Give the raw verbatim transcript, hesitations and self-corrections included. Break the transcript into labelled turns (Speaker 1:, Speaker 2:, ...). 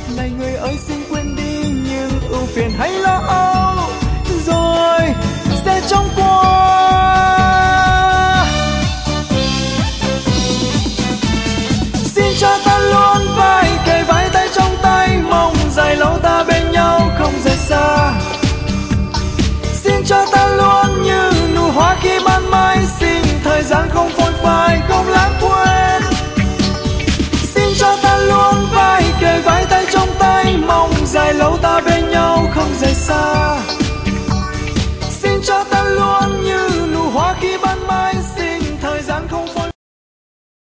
Speaker 1: này người ơi xin quên đi những ưu phiền hay lo âu.